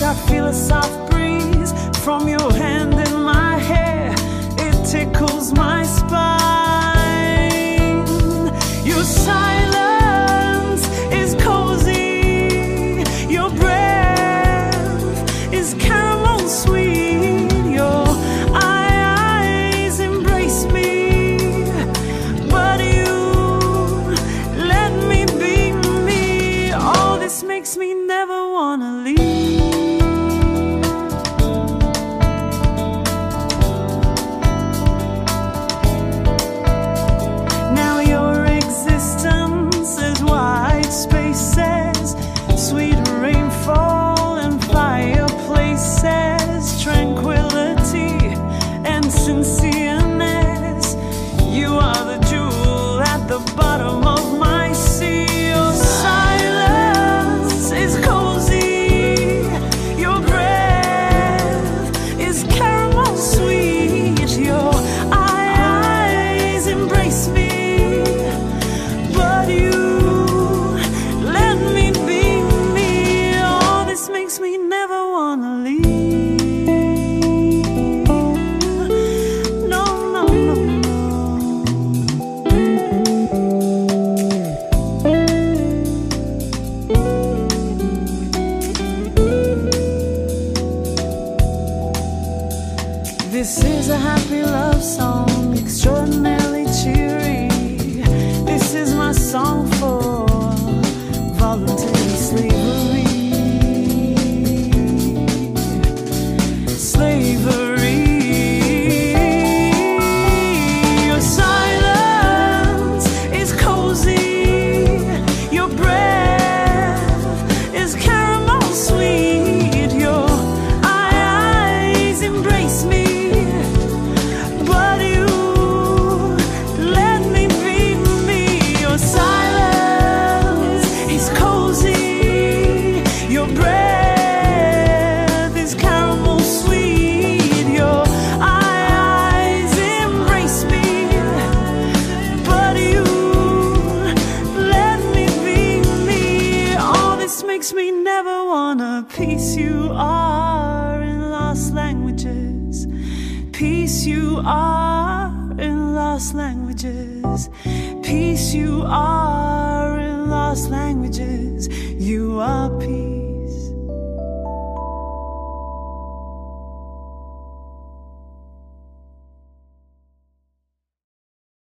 I feel a soft breeze from your hand in my hair. It tickles my spine. Your silence is cozy. Your breath is caramel sweet. Your eyes embrace me, but you let me be me. All this makes me never wanna leave. Now your existence is wide spaces, sweet rainfall and fireplaces, tranquility and sincereness. You are the jewel at the bottom of my sea. Your silence is cozy. Your breath is caramel sweet. Your eyes embrace me, but you let me be me. All this makes me never wanna leave. No, no, no, no. This is a happy love song, extraordinarily cheery. This is my song for voluntary slavery. Slavery. Your silence is cozy. Your breath is caramel sweet. Your eyes embrace me, but you let me be me. Your silence is cozy. Your breath is caramel sweet. Your eyes embrace me, but you let me be me. All this makes me never wanna. Peace you are in lost languages. Peace you are in lost languages. Peace you are in lost languages. You are peace.